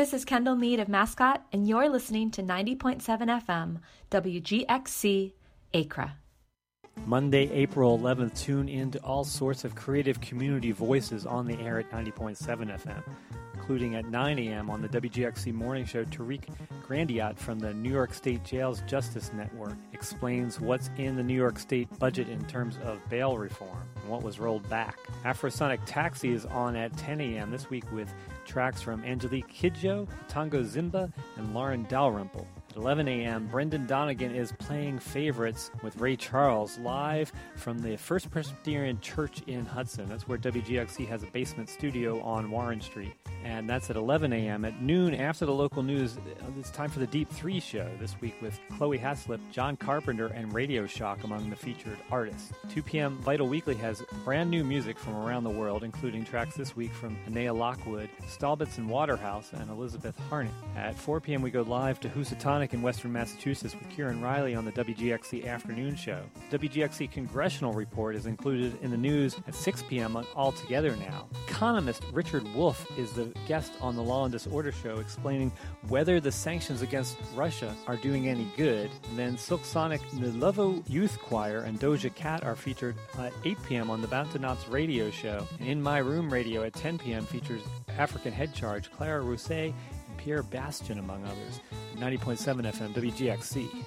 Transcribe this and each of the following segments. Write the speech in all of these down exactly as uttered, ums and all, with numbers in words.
this is Kendall Mead of Mascot, and you're listening to ninety point seven F M, W G X C, Acra. Monday, April eleventh, tune in to all sorts of creative community voices on the air at ninety point seven F M, including at nine a.m. on the W G X C Morning Show. Tariq Grandiot from the New York State Jails Justice Network explains what's in the New York State budget in terms of bail reform and what was rolled back. Afrosonic Taxi is on at ten a.m. this week with tracks from Angelique Kidjo, Tango Zimba, and Lauren Dalrymple. At eleven a.m., Brendan Donegan is playing favorites with Ray Charles live from the First Presbyterian Church in Hudson. That's where W G X C has a basement studio on Warren Street. And that's at eleven a.m. At noon, after the local news, it's time for the Deep Three Show this week with Chloe Haslip, John Carpenter, and Radio Shock among the featured artists. two p.m., Vital Weekly has brand new music from around the world, including tracks this week from Anea Lockwood, Stallbitz and Waterhouse, and Elizabeth Harnett. At four p.m., we go live to Housatonic in Western Massachusetts with Kieran Riley on the W G X C Afternoon Show. W G X C Congressional Report is included in the news at six p.m. on All Together Now. Economist Richard Wolff is the guest on the Law and Disorder Show explaining whether the sanctions against Russia are doing any good. And then Silk Sonic, Nulovo Youth Choir, and Doja Cat are featured at eight p.m. on the Bountonauts Radio Show. And In My Room Radio at ten p.m. features African Head Charge, Clara Rousset, and Pierre Bastian, among others. ninety point seven F M, W G X C.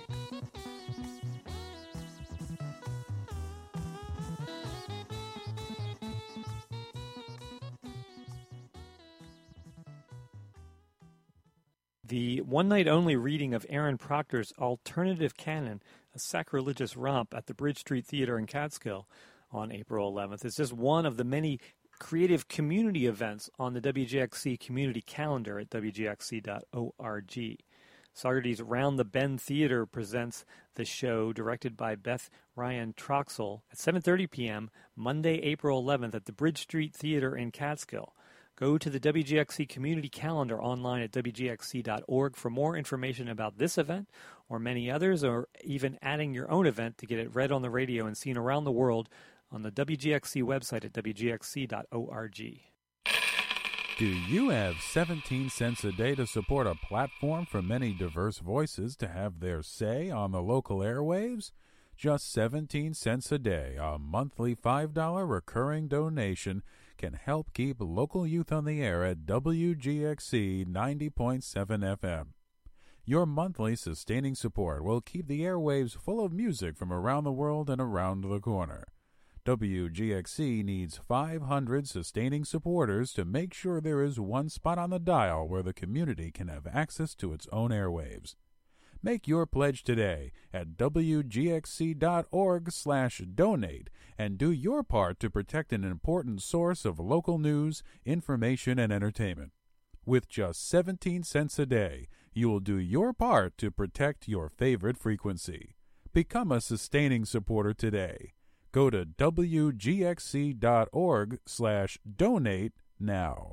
The one-night-only reading of Aaron Proctor's Alternative Canon, a sacrilegious romp at the Bridge Street Theater in Catskill on April eleventh, is just one of the many creative community events on the W G X C community calendar at W G X C dot org. Saugerties Round the Bend Theater presents the show, directed by Beth Ryan Troxel, at seven thirty p.m. Monday, April eleventh at the Bridge Street Theater in Catskill. Go to the W G X C community calendar online at W G X C dot org for more information about this event or many others, or even adding your own event to get it read on the radio and seen around the world on the W G X C website at W G X C dot org. Do you have seventeen cents a day to support a platform for many diverse voices to have their say on the local airwaves? Just seventeen cents a day, a monthly five dollars recurring donation, can help keep local youth on the air at W G X C ninety point seven F M. Your monthly sustaining support will keep the airwaves full of music from around the world and around the corner. W G X C needs five hundred sustaining supporters to make sure there is one spot on the dial where the community can have access to its own airwaves. Make your pledge today at W G X C dot org slash donate and do your part to protect an important source of local news, information, and entertainment. With just seventeen cents a day, you will do your part to protect your favorite frequency. Become a sustaining supporter today. Go to W G X C dot org slash donate now.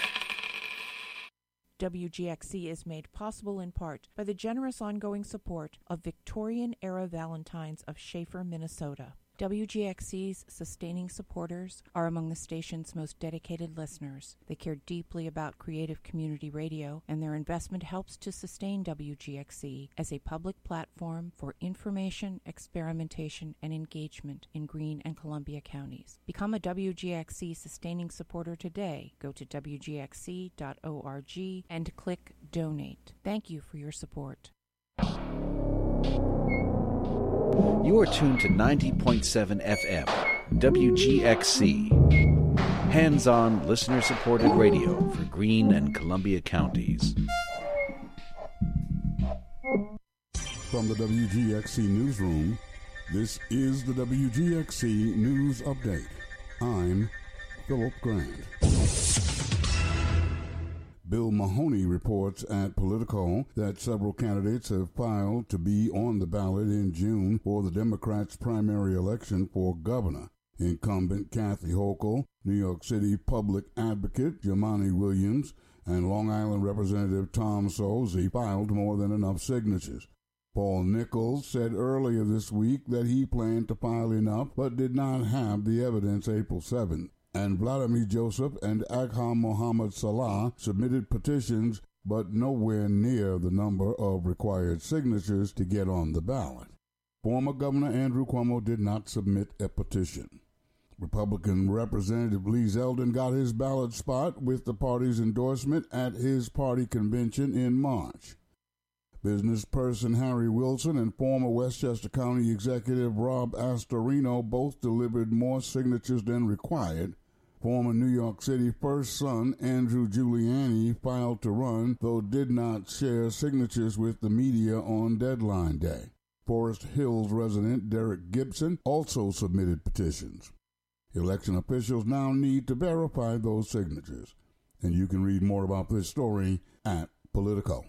W G X C is made possible in part by the generous ongoing support of Victorian-era Valentines of Schaefer, Minnesota. W G X C's sustaining supporters are among the station's most dedicated listeners. They care deeply about creative community radio, and their investment helps to sustain W G X C as a public platform for information, experimentation, and engagement in Greene and Columbia counties. Become a W G X C sustaining supporter today. Go to W G X C dot org and click Donate. Thank you for your support. You are tuned to ninety point seven F M, W G X C. Hands-on, listener-supported radio for Greene and Columbia counties. From the W G X C Newsroom, this is the W G X C News Update. I'm Philip Grant. Bill Mahoney reports at Politico that several candidates have filed to be on the ballot in June for the Democrats' primary election for governor. Incumbent Kathy Hochul, New York City public advocate Jumaane Williams, and Long Island Representative Tom Suozzi filed more than enough signatures. Paul Nichols said earlier this week that he planned to file enough but did not have the evidence April seventh. And Vladimir Joseph and Agha Mohammed Salah submitted petitions but nowhere near the number of required signatures to get on the ballot. Former Governor Andrew Cuomo did not submit a petition. Republican Representative Lee Zeldin got his ballot spot with the party's endorsement at his party convention in March. Business person Harry Wilson and former Westchester County Executive Rob Astorino both delivered more signatures than required. Former New York City first son Andrew Giuliani filed to run, though did not share signatures with the media on deadline day. Forest Hills resident Derek Gibson also submitted petitions. Election officials now need to verify those signatures. And you can read more about this story at Politico.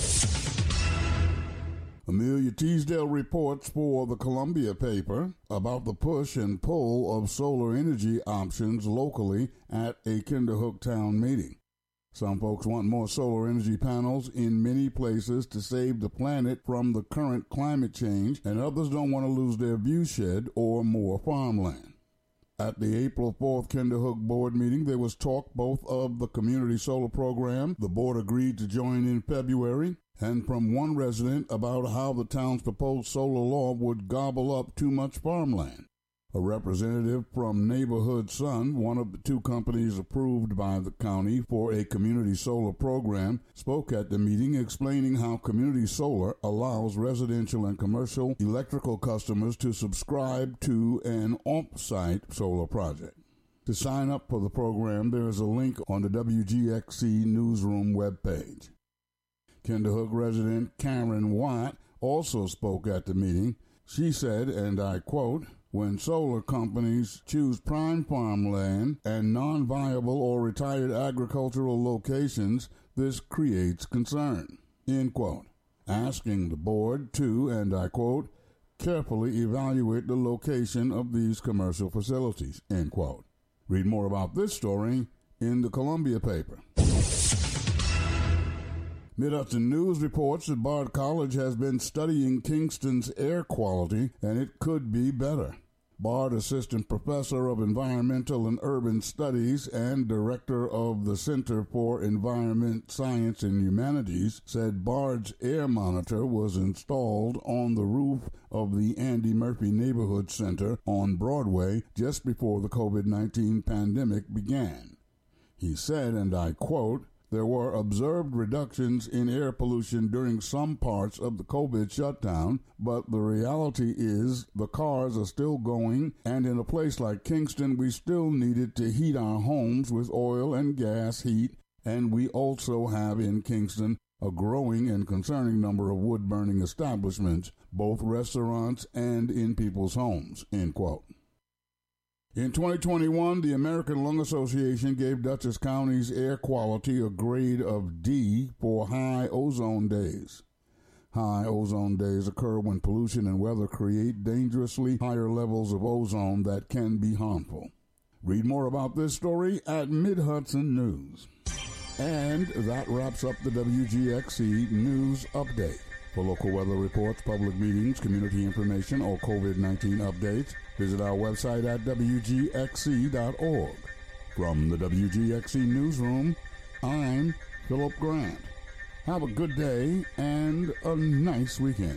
Amelia Teasdale reports for the Columbia paper about the push and pull of solar energy options locally at a Kinderhook town meeting. Some folks want more solar energy panels in many places to save the planet from the current climate change, and others don't want to lose their viewshed or more farmland. At the April fourth Kinderhook board meeting, there was talk both of the community solar program the board agreed to join in February, and from one resident about how the town's proposed solar law would gobble up too much farmland. A representative from Neighborhood Sun, one of the two companies approved by the county for a community solar program, spoke at the meeting explaining how community solar allows residential and commercial electrical customers to subscribe to an off-site solar project. To sign up for the program, there is a link on the W G X C Newsroom webpage. Kinderhook resident Karen Watt also spoke at the meeting. She said, and I quote, "When solar companies choose prime farmland and non-viable or retired agricultural locations, this creates concern," end quote, asking the board to, and I quote, "carefully evaluate the location of these commercial facilities," end quote. Read more about this story in the Columbia paper. Mid-Hudson News reports that Bard College has been studying Kingston's air quality, and it could be better. Bard Assistant Professor of Environmental and Urban Studies and Director of the Center for Environment, Science, and Humanities said Bard's air monitor was installed on the roof of the Andy Murphy Neighborhood Center on Broadway just before the COVID nineteen pandemic began. He said, and I quote, "There were observed reductions in air pollution during some parts of the COVID shutdown, but the reality is the cars are still going, and in a place like Kingston, we still needed to heat our homes with oil and gas heat, and we also have in Kingston a growing and concerning number of wood-burning establishments, both restaurants and in people's homes," end quote. In twenty twenty-one, the American Lung Association gave Dutchess County's air quality a grade of D for high ozone days. High ozone days occur when pollution and weather create dangerously higher levels of ozone that can be harmful. Read more about this story at Mid-Hudson News. And that wraps up the W G X C News Update. For local weather reports, public meetings, community information, or COVID nineteen updates, visit our website at W G X C dot org. From the W G X C Newsroom, I'm Philip Grant. Have a good day and a nice weekend.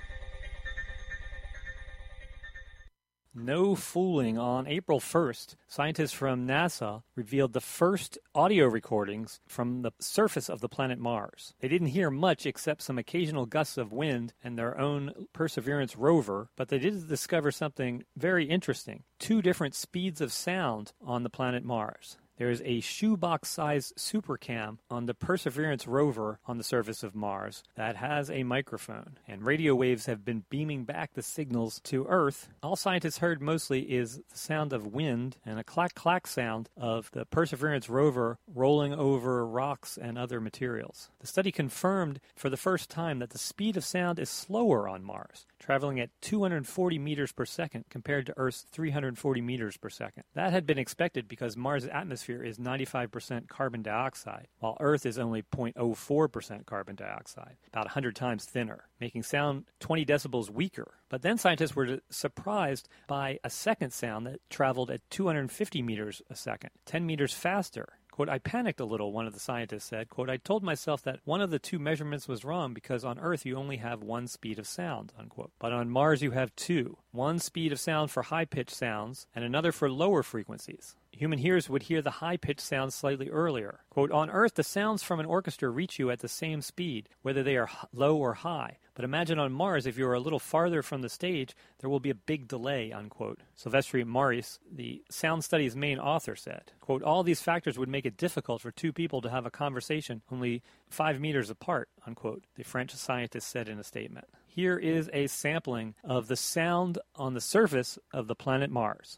No fooling. On April first, scientists from NASA revealed the first audio recordings from the surface of the planet Mars. They didn't hear much except some occasional gusts of wind and their own Perseverance rover, but they did discover something very interesting. Two different speeds of sound on the planet Mars. There is a shoebox-sized supercam on the Perseverance rover on the surface of Mars that has a microphone, and radio waves have been beaming back the signals to Earth. All scientists heard mostly is the sound of wind and a clack-clack sound of the Perseverance rover rolling over rocks and other materials. The study confirmed for the first time that the speed of sound is slower on Mars, traveling at two hundred forty meters per second compared to Earth's three hundred forty meters per second. That had been expected because Mars' atmosphere is ninety-five percent carbon dioxide, while Earth is only zero point zero four percent carbon dioxide, about one hundred times thinner, making sound twenty decibels weaker. But then scientists were surprised by a second sound that traveled at two hundred fifty meters a second, ten meters faster, Quote, I panicked a little, one of the scientists said. Quote, I told myself that one of the two measurements was wrong because on Earth you only have one speed of sound, unquote. But on Mars you have two. One speed of sound for high-pitched sounds and another for lower frequencies. Human hearers would hear the high-pitched sounds slightly earlier. Quote, on Earth, the sounds from an orchestra reach you at the same speed, whether they are low or high. But imagine on Mars, if you are a little farther from the stage, there will be a big delay, unquote. Silvestri Maurice, the Sound Studies main author, said, quote, all these factors would make it difficult for two people to have a conversation only five meters apart, unquote, the French scientist said in a statement. Here is a sampling of the sound on the surface of the planet Mars.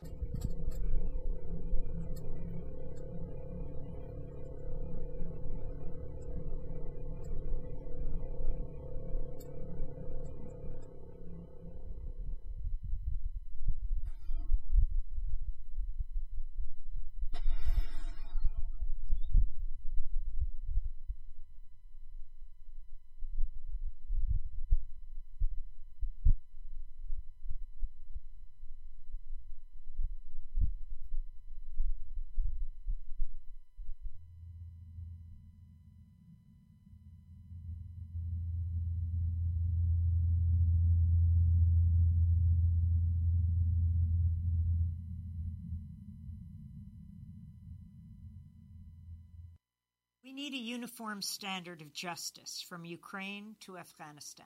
We need a uniform standard of justice from Ukraine to Afghanistan.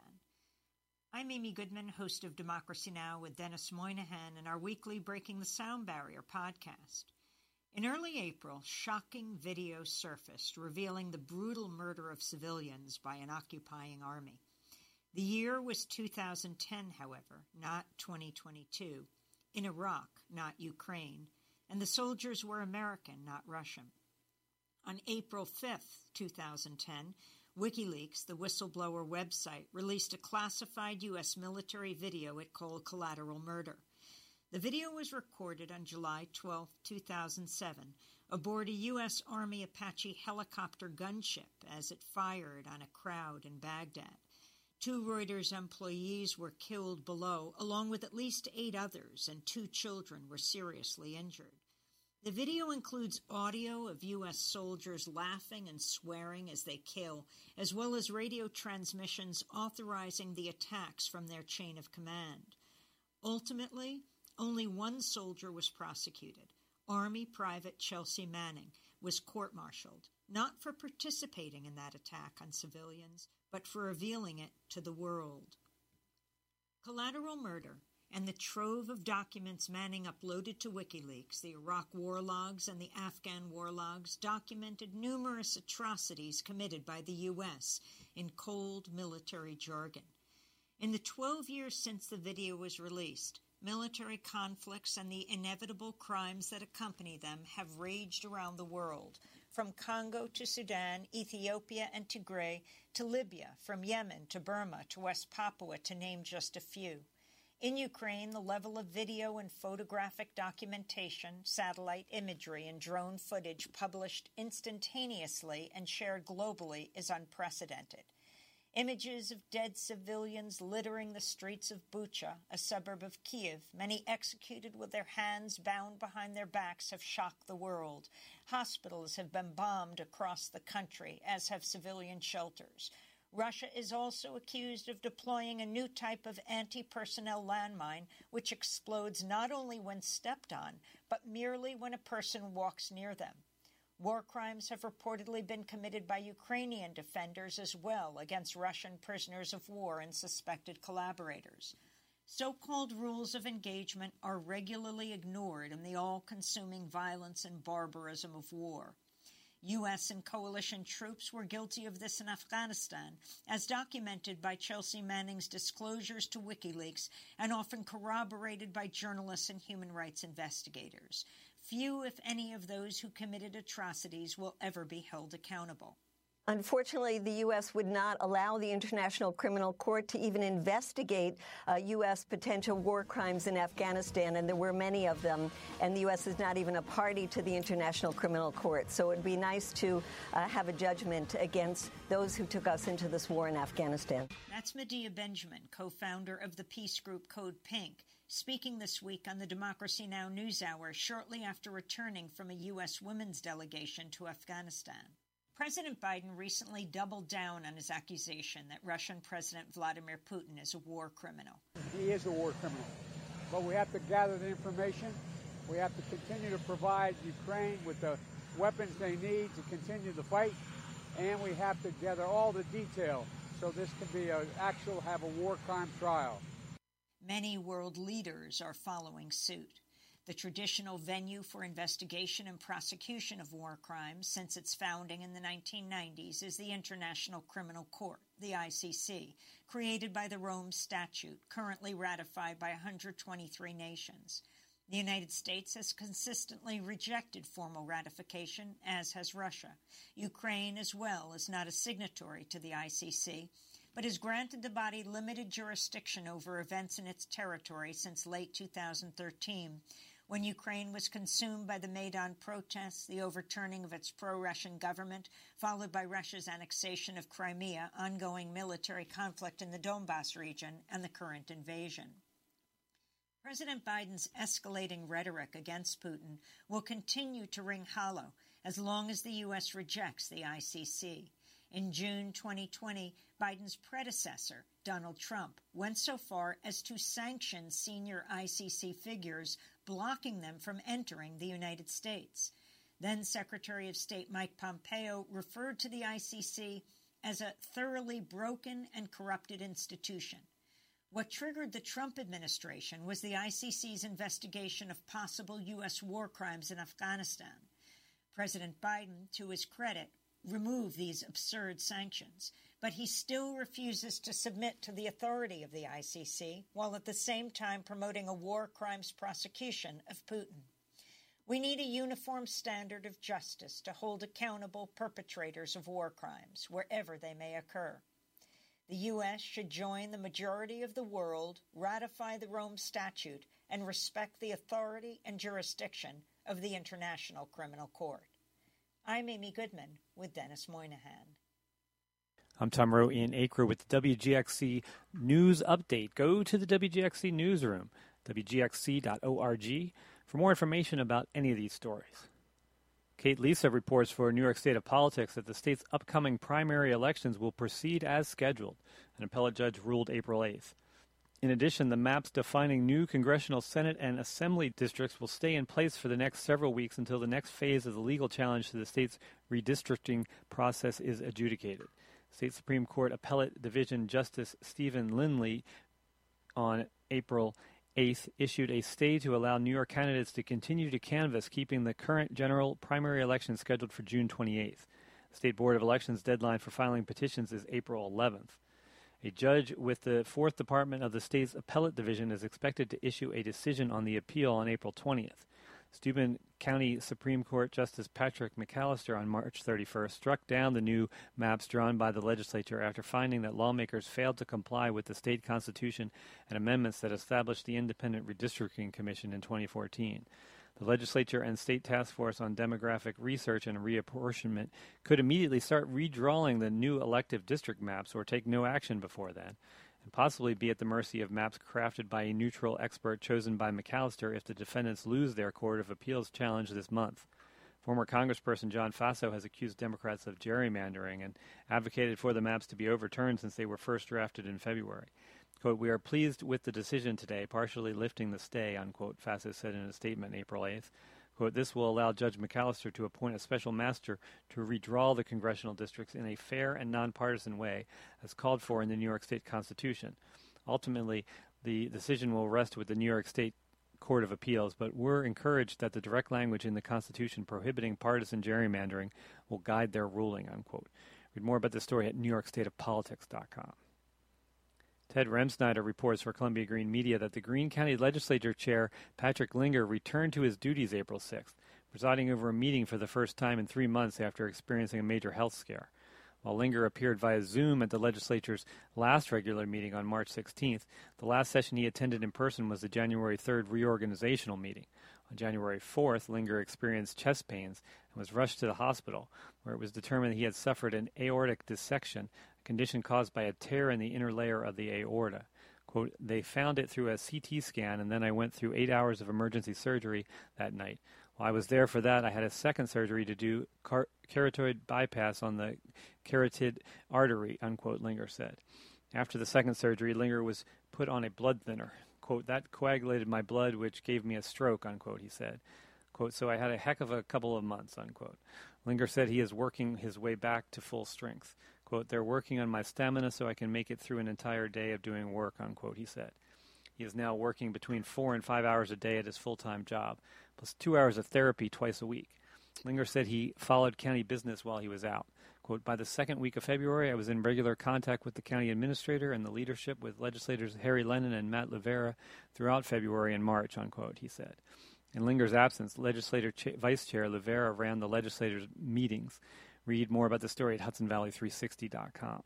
I'm Amy Goodman, host of Democracy Now! With Dennis Moynihan and our weekly Breaking the Sound Barrier podcast. In early April, shocking video surfaced revealing the brutal murder of civilians by an occupying army. The year was two thousand ten, however, not twenty twenty-two, in Iraq, not Ukraine, and the soldiers were American, not Russian. On April fifth, two thousand ten, WikiLeaks, the whistleblower website, released a classified U S military video it called Collateral Murder. The video was recorded on July twelfth, two thousand seven, aboard a U S Army Apache helicopter gunship as it fired on a crowd in Baghdad. Two Reuters employees were killed below, along with at least eight others, and two children were seriously injured. The video includes audio of U S soldiers laughing and swearing as they kill, as well as radio transmissions authorizing the attacks from their chain of command. Ultimately, only one soldier was prosecuted. Army Private Chelsea Manning was court-martialed, not for participating in that attack on civilians, but for revealing it to the world. Collateral Murder and the trove of documents Manning uploaded to WikiLeaks, the Iraq war logs and the Afghan war logs, documented numerous atrocities committed by the U S in cold military jargon. In the twelve years since the video was released, military conflicts and the inevitable crimes that accompany them have raged around the world, from Congo to Sudan, Ethiopia and Tigray to Libya, from Yemen to Burma to West Papua, to name just a few. In Ukraine, the level of video and photographic documentation, satellite imagery, and drone footage published instantaneously and shared globally is unprecedented. Images of dead civilians littering the streets of Bucha, a suburb of Kyiv, many executed with their hands bound behind their backs, have shocked the world. Hospitals have been bombed across the country, as have civilian shelters. Russia is also accused of deploying a new type of anti-personnel landmine, which explodes not only when stepped on, but merely when a person walks near them. War crimes have reportedly been committed by Ukrainian defenders as well against Russian prisoners of war and suspected collaborators. So-called rules of engagement are regularly ignored in the all-consuming violence and barbarism of war. U S and coalition troops were guilty of this in Afghanistan, as documented by Chelsea Manning's disclosures to WikiLeaks and often corroborated by journalists and human rights investigators. Few, if any, of those who committed atrocities will ever be held accountable. Unfortunately, the U S would not allow the International Criminal Court to even investigate uh, U S potential war crimes in Afghanistan, and there were many of them, and the U S is not even a party to the International Criminal Court. So it would be nice to uh, have a judgment against those who took us into this war in Afghanistan. That's Medea Benjamin, co-founder of the peace group Code Pink, speaking this week on the Democracy Now! NewsHour shortly after returning from a U S women's delegation to Afghanistan. President Biden recently doubled down on his accusation that Russian President Vladimir Putin is a war criminal. He is a war criminal, but we have to gather the information. We have to continue to provide Ukraine with the weapons they need to continue the fight, and we have to gather all the detail so this can be an actual, have a war crime trial. Many world leaders are following suit. The traditional venue for investigation and prosecution of war crimes since its founding in the nineteen nineties is the International Criminal Court, the I C C, created by the Rome Statute, currently ratified by one hundred twenty-three nations. The United States has consistently rejected formal ratification, as has Russia. Ukraine, as well, is not a signatory to the I C C, but has granted the body limited jurisdiction over events in its territory since late two thousand thirteen, when Ukraine was consumed by the Maidan protests, the overturning of its pro-Russian government, followed by Russia's annexation of Crimea, ongoing military conflict in the Donbas region, and the current invasion. President Biden's escalating rhetoric against Putin will continue to ring hollow as long as the U S rejects the I C C. In June twenty twenty, Biden's predecessor, Donald Trump, went so far as to sanction senior I C C figures, blocking them from entering the United States. Then Secretary of State Mike Pompeo referred to the I C C as a thoroughly broken and corrupted institution. What triggered the Trump administration was the I C C's investigation of possible U S war crimes in Afghanistan. President Biden, to his credit, remove these absurd sanctions, but he still refuses to submit to the authority of the I C C, while at the same time promoting a war crimes prosecution of Putin. We need a uniform standard of justice to hold accountable perpetrators of war crimes, wherever they may occur. The U S should join the majority of the world, ratify the Rome Statute, and respect the authority and jurisdiction of the International Criminal Court. I'm Amy Goodman with Dennis Moynihan. I'm Tom Rowe in Acre with the W G X C News Update. Go to the W G X C Newsroom, W G X C dot org, for more information about any of these stories. Kate Lisa reports for New York State of Politics that the state's upcoming primary elections will proceed as scheduled. An appellate judge ruled April eighth. In addition, the maps defining new congressional, Senate, and Assembly districts will stay in place for the next several weeks until the next phase of the legal challenge to the state's redistricting process is adjudicated. State Supreme Court Appellate Division Justice Stephen Lindley on April eighth issued a stay to allow New York candidates to continue to canvass, keeping the current general primary election scheduled for June twenty-eighth. The State Board of Elections deadline for filing petitions is April eleventh. A judge with the fourth Department of the state's Appellate Division is expected to issue a decision on the appeal on April twentieth. Steuben County Supreme Court Justice Patrick McAllister on March thirty-first struck down the new maps drawn by the legislature after finding that lawmakers failed to comply with the state constitution and amendments that established the Independent Redistricting Commission in twenty fourteen. The legislature and State Task Force on Demographic Research and Reapportionment could immediately start redrawing the new elective district maps or take no action before then, and possibly be at the mercy of maps crafted by a neutral expert chosen by McAllister if the defendants lose their Court of Appeals challenge this month. Former Congressperson John Faso has accused Democrats of gerrymandering and advocated for the maps to be overturned since they were first drafted in February. Quote, "We are pleased with the decision today, partially lifting the stay," unquote, Faso said in a statement April eighth. Quote, "This will allow Judge McAllister to appoint a special master to redraw the congressional districts in a fair and nonpartisan way, as called for in the New York State Constitution. Ultimately, the decision will rest with the New York State Court of Appeals, but we're encouraged that the direct language in the Constitution prohibiting partisan gerrymandering will guide their ruling," unquote. Read more about this story at new york state of politics dot com. Ted Remsnyder reports for Columbia Green Media that the Greene County Legislature Chair Patrick Linger returned to his duties April sixth, presiding over a meeting for the first time in three months after experiencing a major health scare. While Linger appeared via Zoom at the legislature's last regular meeting on March sixteenth, the last session he attended in person was the January third reorganizational meeting. On January fourth, Linger experienced chest pains and was rushed to the hospital, where it was determined he had suffered an aortic dissection, a condition caused by a tear in the inner layer of the aorta. Quote, they found it through a C T scan, and then I went through eight hours of emergency surgery that night. While I was there for that, I had a second surgery to do car- carotid bypass on the carotid artery, unquote, Linger said. After the second surgery, Linger was put on a blood thinner. Quote, that coagulated my blood, which gave me a stroke, unquote, he said. Quote, so I had a heck of a couple of months, unquote. Linger said he is working his way back to full strength. Quote, they're working on my stamina so I can make it through an entire day of doing work, unquote, he said. He is now working between four and five hours a day at his full-time job, plus two hours of therapy twice a week. Linger said he followed county business while he was out. Quote, by the second week of February, I was in regular contact with the county administrator and the leadership with legislators Harry Lennon and Matt Levera throughout February and March, unquote, he said. In Linger's absence, Legislator Ch- Vice Chair Levera ran the legislators' meetings. Read more about the story at Hudson Valley three sixty dot com.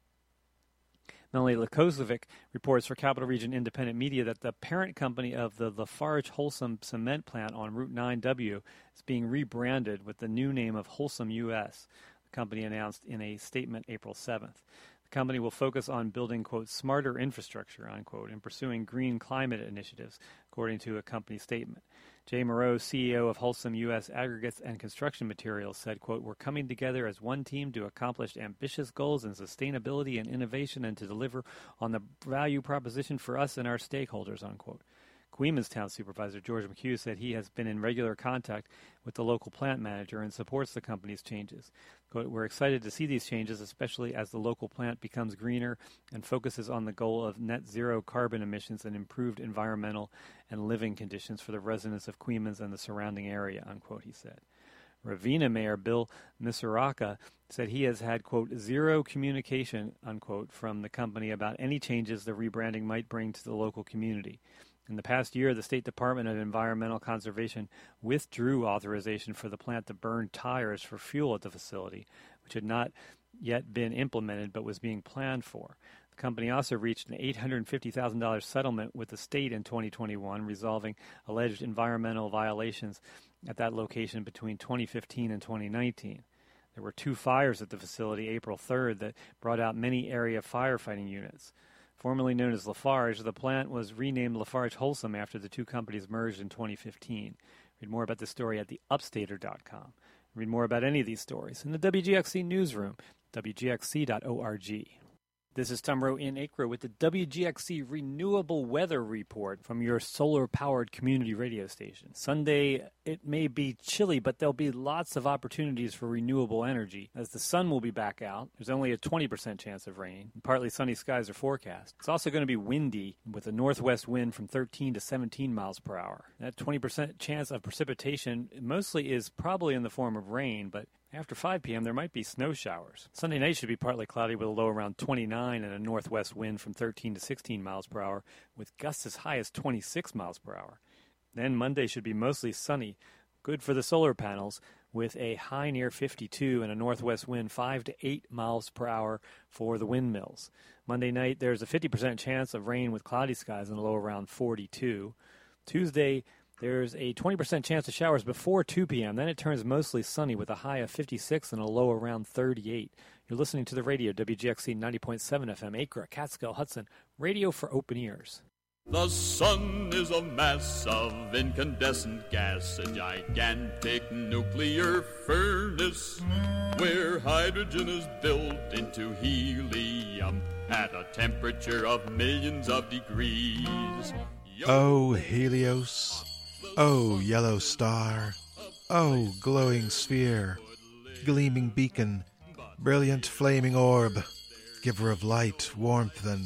Melanie Lukozovic reports for Capital Region Independent Media that the parent company of the Lafarge Holcim cement plant on Route nine W is being rebranded with the new name of Holcim U S, the company announced in a statement April seventh. The company will focus on building, quote, smarter infrastructure, unquote, and pursuing green climate initiatives, according to a company statement. Jay Moreau, C E O of Holcim U S Aggregates and Construction Materials, said, quote, we're coming together as one team to accomplish ambitious goals in sustainability and innovation and to deliver on the value proposition for us and our stakeholders, unquote. Queens Town Supervisor George McHugh said he has been in regular contact with the local plant manager and supports the company's changes. Quote, we're excited to see these changes, especially as the local plant becomes greener and focuses on the goal of net zero carbon emissions and improved environmental and living conditions for the residents of Queens and the surrounding area, unquote, he said. Ravenna Mayor Bill Misuraka said he has had, quote, zero communication, unquote, from the company about any changes the rebranding might bring to the local community. In the past year, the State Department of Environmental Conservation withdrew authorization for the plant to burn tires for fuel at the facility, which had not yet been implemented but was being planned for. The company also reached an eight hundred fifty thousand dollars settlement with the state in twenty twenty-one, resolving alleged environmental violations at that location between twenty fifteen and twenty nineteen. There were two fires at the facility April third that brought out many area firefighting units. Formerly known as Lafarge, the plant was renamed Lafarge Holcim after the two companies merged in twenty fifteen. Read more about this story at the upstater dot com. Read more about any of these stories in the W G X C newsroom, W G X C dot org. This is Tom Rowe in Acre with the W G X C Renewable Weather Report from your solar-powered community radio station. Sunday, it may be chilly, but there'll be lots of opportunities for renewable energy. As the sun will be back out, there's only a twenty percent chance of rain. And partly sunny skies are forecast. It's also going to be windy with a northwest wind from thirteen to seventeen miles per hour. That twenty percent chance of precipitation mostly is probably in the form of rain, but after five p.m., there might be snow showers. Sunday night should be partly cloudy with a low around twenty-nine and a northwest wind from thirteen to sixteen miles per hour, with gusts as high as twenty-six miles per hour. Then Monday should be mostly sunny, good for the solar panels, with a high near fifty-two and a northwest wind five to eight miles per hour for the windmills. Monday night, there's a fifty percent chance of rain with cloudy skies and a low around forty-two. Tuesday, there's a twenty percent chance of showers before two p.m. Then it turns mostly sunny with a high of fifty-six and a low around thirty-eight. You're listening to the radio, W G X C ninety point seven F M, Acre, Catskill, Hudson. Radio for open ears. The sun is a mass of incandescent gas, a gigantic nuclear furnace where hydrogen is built into helium at a temperature of millions of degrees. Oh, Helios. Oh, yellow star, oh, glowing sphere, gleaming beacon, brilliant flaming orb, giver of light, warmth, and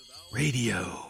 radio.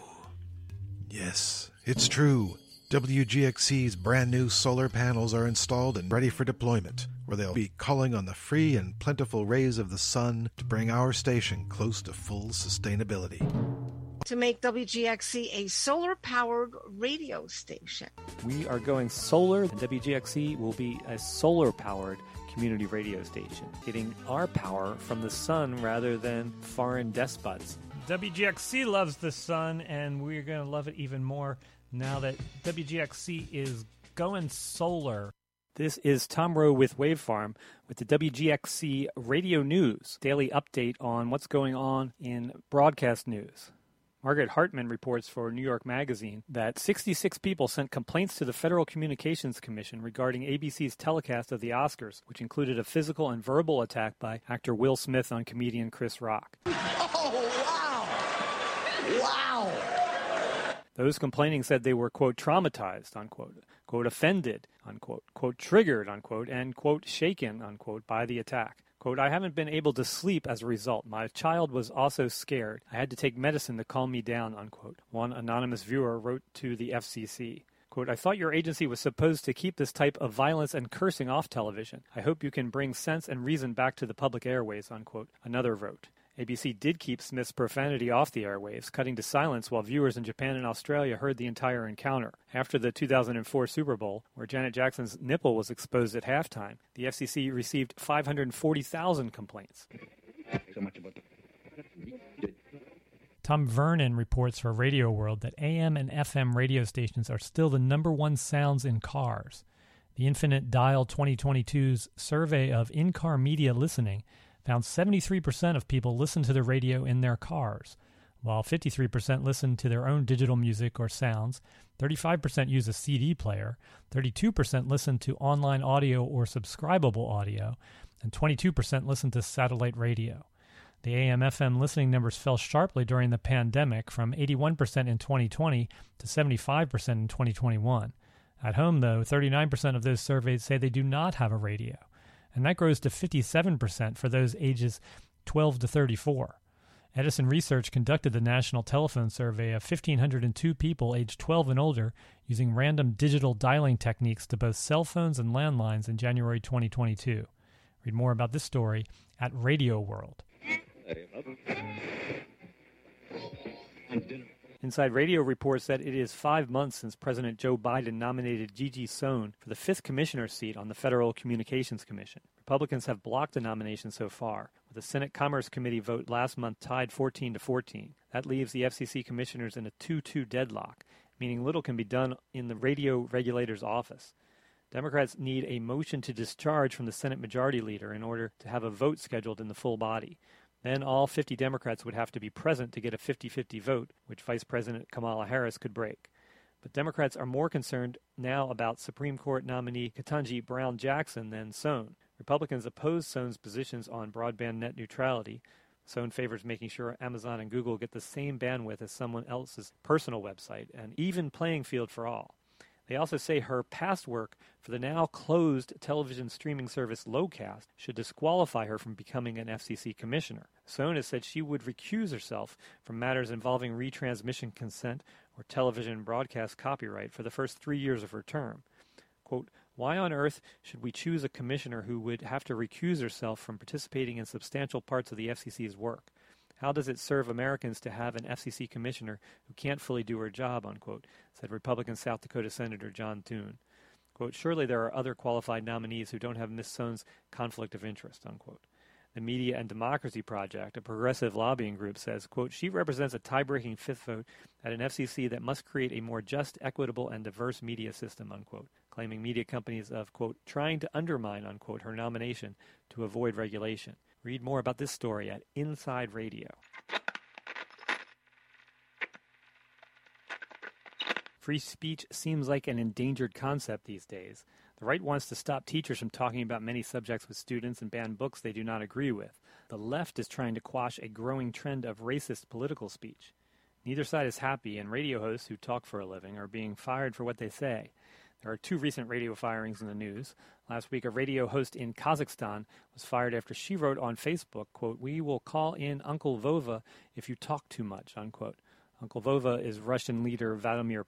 Yes, it's true. W G X C's brand new solar panels are installed and ready for deployment, where they'll be calling on the free and plentiful rays of the sun to bring our station close to full sustainability. To make W G X C a solar-powered radio station. We are going solar, and W G X C will be a solar-powered community radio station, getting our power from the sun rather than foreign despots. W G X C loves the sun, and we're going to love it even more now that W G X C is going solar. This is Tom Rowe with Wave Farm with the W G X C Radio News, daily update on what's going on in broadcast news. Margaret Hartman reports for New York Magazine that sixty-six people sent complaints to the Federal Communications Commission regarding A B C's telecast of the Oscars, which included a physical and verbal attack by actor Will Smith on comedian Chris Rock. Oh, wow! Wow! Those complaining said they were, quote, traumatized, unquote, quote, offended, unquote, quote, triggered, unquote, and, quote, shaken, unquote, by the attack. Quote, I haven't been able to sleep as a result. My child was also scared. I had to take medicine to calm me down, unquote. One anonymous viewer wrote to the F C C. Quote, I thought your agency was supposed to keep this type of violence and cursing off television. I hope you can bring sense and reason back to the public airways, unquote. Another wrote. A B C did keep Smith's profanity off the airwaves, cutting to silence while viewers in Japan and Australia heard the entire encounter. After the two thousand four Super Bowl, where Janet Jackson's nipple was exposed at halftime, the F C C received five hundred forty thousand complaints. Tom Vernon reports for Radio World that A M and F M radio stations are still the number one sounds in cars. The Infinite Dial twenty twenty-two's survey of in-car media listening found seventy-three percent of people listen to the radio in their cars, while fifty-three percent listen to their own digital music or sounds, thirty-five percent use a C D player, thirty-two percent listen to online audio or subscribable audio, and twenty-two percent listen to satellite radio. The A M F M listening numbers fell sharply during the pandemic from eighty-one percent in twenty twenty to seventy-five percent in twenty twenty-one. At home, though, thirty-nine percent of those surveyed say they do not have a radio, and that grows to fifty-seven percent for those ages twelve to thirty-four. Edison Research conducted the National Telephone Survey of one thousand five hundred two people aged twelve and older using random digital dialing techniques to both cell phones and landlines in January twenty twenty-two. Read more about this story at Radio World. Inside Radio reports that it is five months since President Joe Biden nominated Gigi Sohn for the fifth commissioner seat on the Federal Communications Commission. Republicans have blocked the nomination so far, with a Senate Commerce Committee vote last month tied fourteen to fourteen. That leaves the F C C commissioners in a two two deadlock, meaning little can be done in the radio regulator's office. Democrats need a motion to discharge from the Senate Majority Leader in order to have a vote scheduled in the full body. Then all fifty Democrats would have to be present to get a fifty-fifty vote, which Vice President Kamala Harris could break. But Democrats are more concerned now about Supreme Court nominee Ketanji Brown Jackson than Sohn. Republicans oppose Sohn's positions on broadband net neutrality. Sohn favors making sure Amazon and Google get the same bandwidth as someone else's personal website, an even playing field for all. They also say her past work for the now closed television streaming service Locast should disqualify her from becoming an F C C commissioner. Sohn has said she would recuse herself from matters involving retransmission consent or television broadcast copyright for the first three years of her term. Quote, why on earth should we choose a commissioner who would have to recuse herself from participating in substantial parts of the F C C's work? How does it serve Americans to have an F C C commissioner who can't fully do her job, unquote, said Republican South Dakota Senator John Thune. Quote, surely there are other qualified nominees who don't have Miz Sohn's conflict of interest, unquote. The Media and Democracy Project, a progressive lobbying group, says, quote, she represents a tie-breaking fifth vote at an F C C that must create a more just, equitable, and diverse media system, unquote, claiming media companies of, quote, trying to undermine, unquote, her nomination to avoid regulation. Read more about this story at Inside Radio. Free speech seems like an endangered concept these days. The right wants to stop teachers from talking about many subjects with students and ban books they do not agree with. The left is trying to quash a growing trend of racist political speech. Neither side is happy, and radio hosts who talk for a living are being fired for what they say. There are two recent radio firings in the news. Last week, a radio host in Kazakhstan was fired after she wrote on Facebook, quote, we will call in Uncle Vova if you talk too much, unquote. Uncle Vova is Russian leader Vladimir